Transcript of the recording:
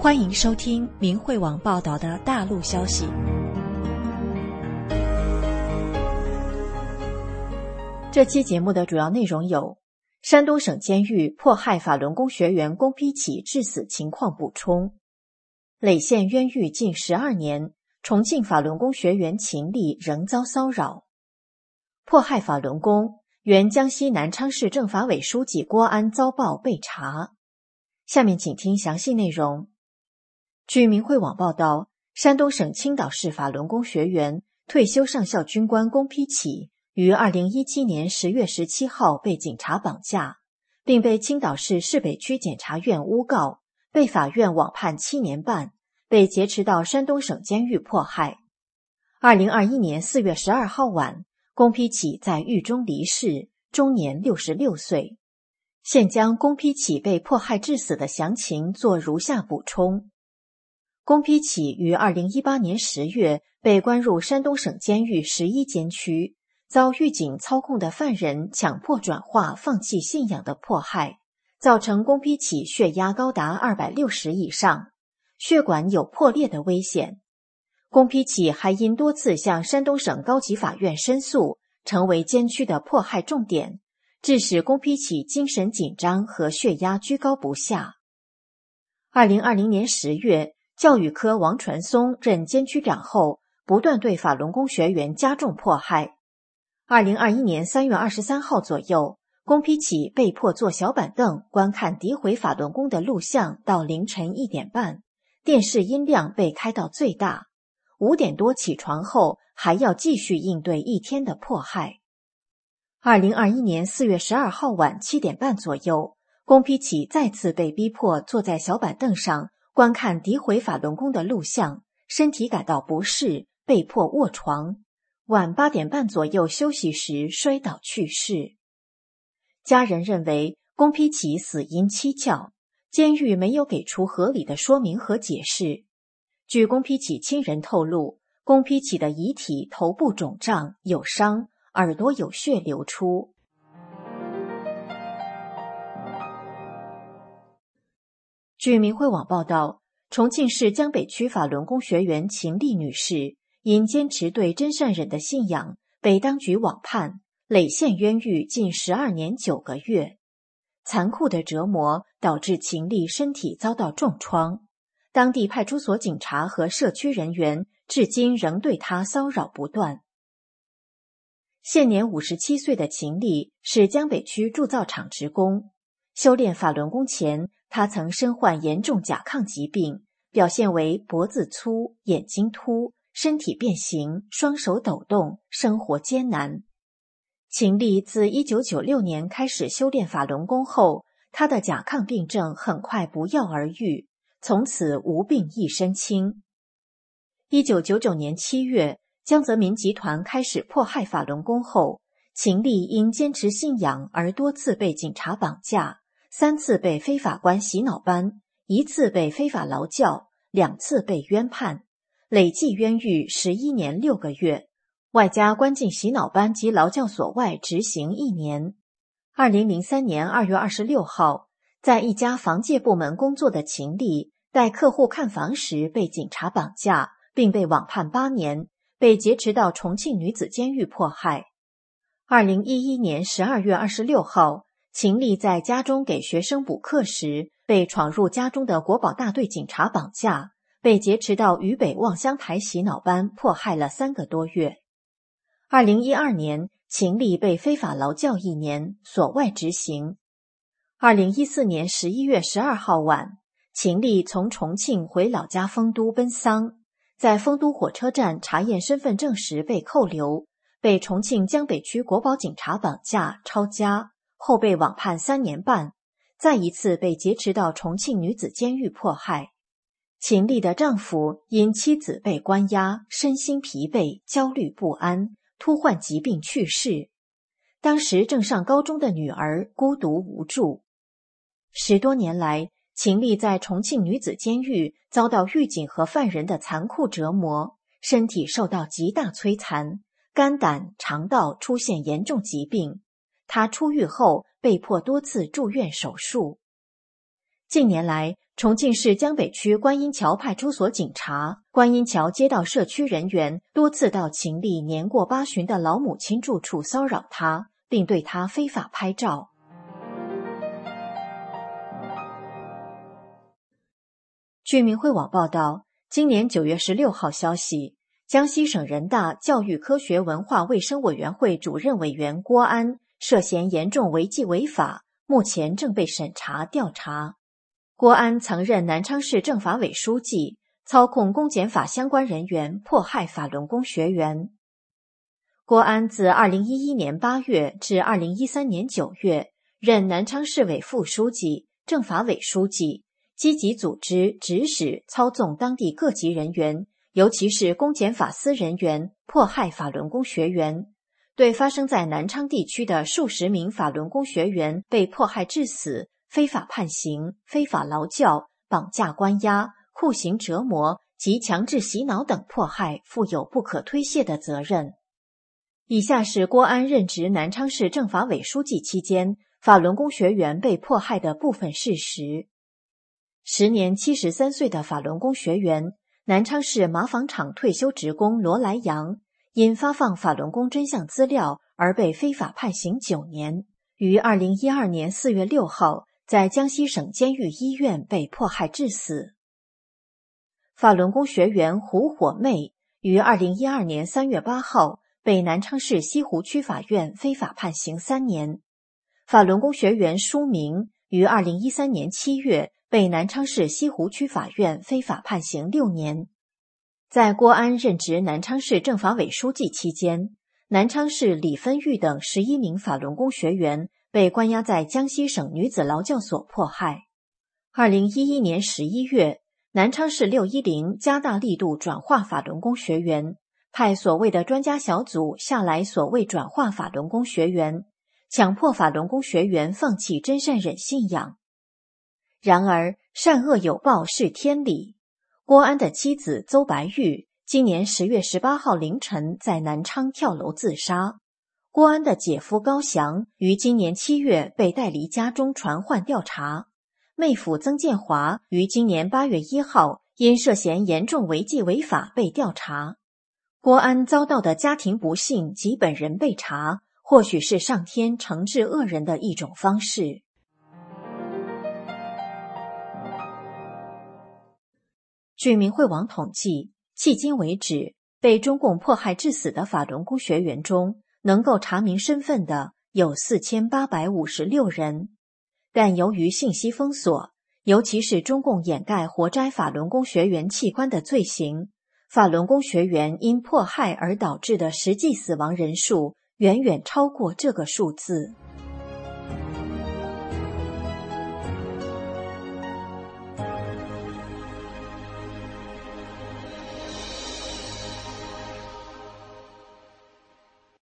欢迎收听明慧网报道的大陆消息。这期节目的主要内容有：山东省监狱迫害法轮功学员龚丕启致死情况补充；诒县冤狱近12年，重庆法轮功学员秦丽仍遭骚扰；迫害法轮功，原江西南昌市政法委书记郭安遭曝被查。下面请听详细内容。据明慧网报道，山东省青岛市法轮功学员、退休上校军官龚丕启于2017年10月17号被警察绑架，并被青岛市市北区检察院诬告，被法院网判7年半，被劫持到山东省监狱迫害。2021年4月12号晚，龚丕启在狱中离世，终年66岁。现将龚丕启被迫害致死的详情做如下补充。龚丕启于2018年10月被关入山东省监狱11监区，遭狱警操控的犯人强迫转化放弃信仰的迫害，造成龚丕启血压高达260以上，血管有破裂的危险。龚丕启还因多次向山东省高级法院申诉，成为监区的迫害重点，致使龚丕启精神紧张和血压居高不下。2020年10月，教育科王传松任监区长后，不断对法轮功学员加重迫害。2021年3月23号左右，龚丕启被迫坐小板凳观看诋毁法轮功的录像到凌晨1点半，电视音量被开到最大，5点多起床后还要继续应对一天的迫害。2021年4月12号晚7点半左右，龚丕启再次被逼迫坐在小板凳上观看诋毁法轮功的录像，身体感到不适，被迫卧床。晚8点半左右休息时摔倒去世。家人认为龚丕启死因蹊跷，监狱没有给出合理的说明和解释。据龚丕启亲人透露，龚丕启的遗体头部肿胀有伤，耳朵有血流出。据明慧网报道，重庆市江北区法轮功学员秦丽女士因坚持对真善忍的信仰，被当局网判，诒县冤狱近12年9个月。残酷的折磨导致秦丽身体遭到重创，当地派出所警察和社区人员至今仍对她骚扰不断。现年57岁的秦丽是江北区铸造厂职工，修炼法轮功前，她曾身患严重甲亢疾病，表现为脖子粗、眼睛凸、身体变形、双手抖动，生活艰难。秦丽自1996年开始修炼法轮功后，她的甲亢病症很快不药而愈，从此无病一身轻。1999年7月，江泽民集团开始迫害法轮功后，秦丽因坚持信仰而多次被警察绑架，3次被非法关洗脑班，1次被非法劳教，2次被冤判，累计冤狱11年6个月，外加关进洗脑班及劳教所外执行1年。2003年2月26号，在一家房介部门工作的秦丽带客户看房时被警察绑架，并被网判8年，被劫持到重庆女子监狱迫害。2011年12月26号，秦丽在家中给学生补课时，被闯入家中的国保大队警察绑架，被劫持到渝北望乡台洗脑班迫害了3个多月。2012年，秦丽被非法劳教1年，所外执行。2014年11月12号晚，秦丽从重庆回老家丰都奔丧，在丰都火车站查验身份证时被扣留，被重庆江北区国保警察绑架抄家，后被网判3年半，再一次被劫持到重庆女子监狱迫害。秦丽的丈夫因妻子被关押，身心疲惫，焦虑不安，突患疾病去世。当时正上高中的女儿孤独无助。10多年来，秦丽在重庆女子监狱遭到狱警和犯人的残酷折磨，身体受到极大摧残，肝胆、肠道出现严重疾病。她出狱后被迫多次住院手术。 近年来，重庆市江北区观音桥派出所警察、观音桥街道社区人员多次到秦丽年过80的老母亲住处骚扰她，并对她非法拍照。据明慧网报道，今年9月16号消息，江西省人大教育科学文化卫生委员会主任委员郭安涉嫌严重违纪违法，目前正被审查调查。郭安曾任南昌市政法委书记，操控公检法相关人员迫害法轮功学员。郭安自2011年8月至2013年9月任南昌市委副书记、政法委书记，积极组织、指使、操纵当地各级人员，尤其是公检法司人员迫害法轮功学员，对发生在南昌地区的数十名法轮功学员被迫害致死、非法判刑、非法劳教、绑架关押、酷刑折磨及强制洗脑等迫害负有不可推卸的责任。以下是郭安任职南昌市政法委书记期间法轮功学员被迫害的部分事实。时年73岁的法轮功学员、南昌市麻纺厂退休职工罗来阳，因发放法轮功真相资料而被非法判刑9年，于2012年4月6号在江西省监狱医院被迫害致死。法轮功学员胡火妹于2012年3月8号被南昌市西湖区法院非法判刑3年。法轮功学员舒明于2013年7月被南昌市西湖区法院非法判刑6年。在郭安任职南昌市政法委书记期间，南昌市李芬玉等11名法轮功学员被关押在江西省女子劳教所迫害。2011年11月，南昌市610加大力度转化法轮功学员，派所谓的专家小组下来所谓转化法轮功学员，强迫法轮功学员放弃真善忍信仰。然而，善恶有报是天理。郭安的妻子邹白玉今年10月18号凌晨在南昌跳楼自杀。郭安的姐夫高翔于今年7月被带离家中传唤调查。妹夫曾建华于今年8月1号因涉嫌严重违纪违法被调查。郭安遭到的家庭不幸及本人被查，或许是上天惩治恶人的一种方式。据明慧网统计，迄今为止，被中共迫害致死的法轮功学员中，能够查明身份的有4856人。但由于信息封锁，尤其是中共掩盖活摘法轮功学员器官的罪行，法轮功学员因迫害而导致的实际死亡人数远远超过这个数字。